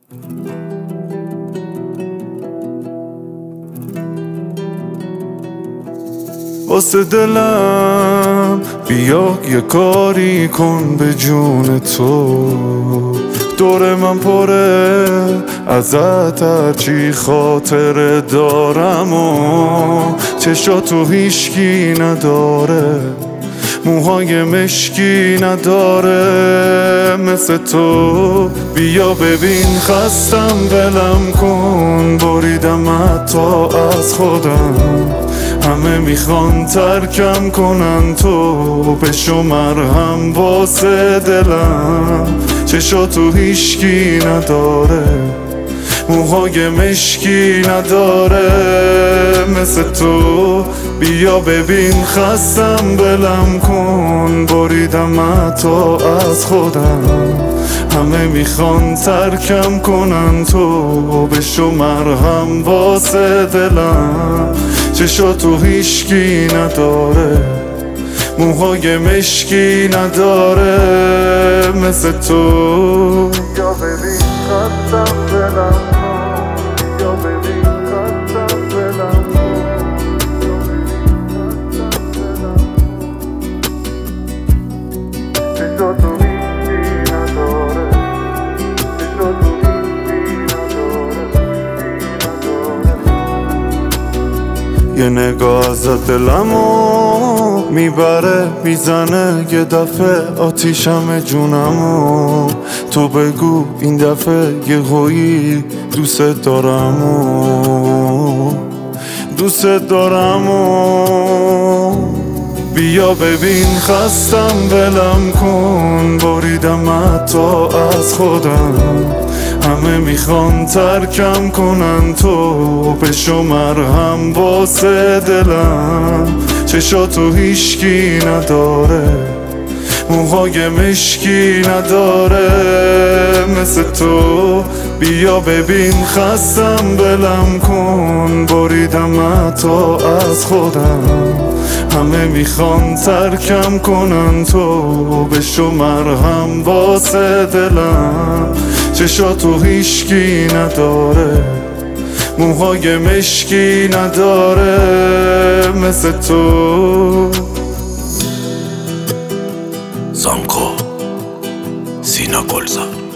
واسه دلم بیا یه کاری کن به جون تو، دور من پره ازت هرچی خاطره دارم و چشاتو هیشکی نداره، موهای مشکی نداره مثل تو. بیا ببین خستم ولم کن، بریدم حتی از خودم، همه میخوان ترکم کنن تو بشو مرهم واسه دلم. چشاتو هیشکی نداره، موهای مشکی نداره مثل تو. بیا ببین خستم ولم کن، بریدم حتی از خودم، همه میخوان ترکم کنن تو بشو مرهم واسه دلم. چشاتو هیشکی نداره، موهای مشکی نداره مثل تو. یا ببین خستم ولم کن، یا ببین خستم ولم کن، چشاتو هیچی نداره، چشاتو هیچی نداره. یه نگاه ازت دلمو میبره میزنه، یه دفعه آتیشم جونمو. تو بگو این دفعه یه هویی دوست دارم و دوست دارم و بیا ببین خستم ولم کن، بریدم حتی از خودم، همه میخوان ترکم کنن تو بشو مرهم واسه دلم. چشاتو هیشکی نداره، موهای مشکی نداره مثل تو. بیا ببین خستم ولم کن، بریدم حتی از خودم، همه میخوان ترکم کنن تو بشو مرهم واسه دلم. چشاتو هیشکی نداره، موهای مشکی نداره مثل تو. زانکو سینا گلزار.